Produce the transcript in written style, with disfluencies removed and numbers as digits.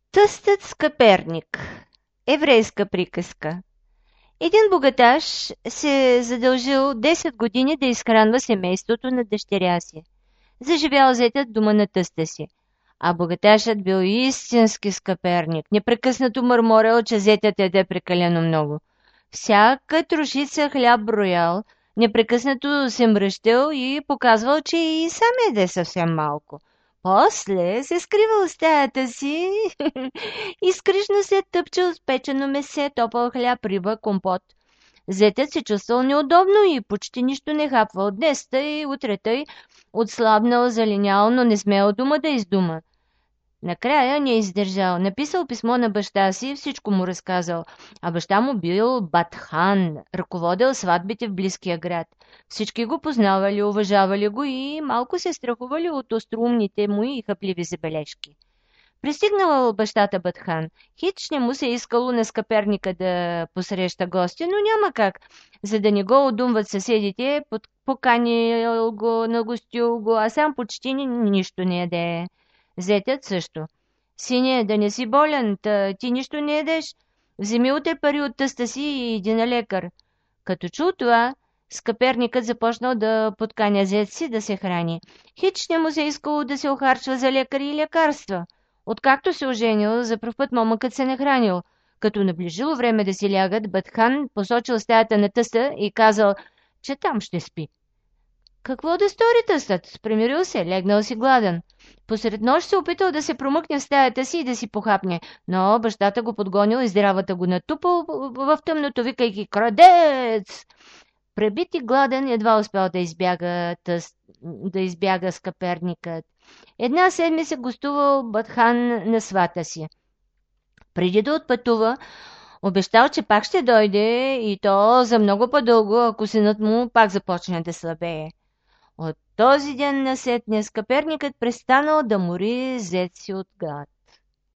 Тъстът скъперник. Еврейска приказка. Един богаташ се задължил 10 години да изхранва семейството на дъщеря си. Заживял зетът дома на тъста си. А богаташът бил истински скъперник. Непрекъснато мърморил, че зетът яде прекалено много. Всяка трошица хляб броял, непрекъснато се мръщал и показвал, че и сам яде съвсем малко. После се скривал в стаята си и скришно се тъпчел с печено месе, топъл хляб, риба, компот. Зетът се чувствал неудобно и почти нищо не хапвал. Днес тъй, утре тъй, отслабнал, залинял, но не смел дума да издума. Накрая не издържал. Написал писмо на баща си и всичко му разказал. А баща му бил Батхан, ръководил сватбите в близкия град. Всички го познавали, уважавали го и малко се страхували от остроумните му и хъпливи забележки. Пристигнал бащата Батхан. Хич не му се искало на скъперника да посреща гости, но няма как. За да не го удумват съседите, поканил го, нагостил го, а сам почти нищо не яде. Зетът също. Сине, да не си болен, ти нищо не ядеш. Вземи утре пари от тъста си и иди на лекар. Като чул това, скъперникът започнал да подканя зет си да се храни. Хич не му се искало да се охарчва за лекари и лекарства. Откакто се оженил, за пръв път момъкът се не хранил. Като наближило време да си лягат, Батхан посочил стаята на тъста и казал, че там ще спи. Какво да стори тъстът? Примирил се, легнал си гладен. Посред нощ се опитал да се промъкне в стаята си и да си похапне, но бащата го подгонил и здравата го натупал в тъмното, викайки «Крадец!». Пребит и гладен едва успял да избяга скъперникът. Една седмица гостувал Батхан на свата си. Преди да отпътува, обещал, че пак ще дойде и то за много по-дълго, ако синът му пак започне да слабее. От този ден насетне скъперникът престанал да мори зет си от глад.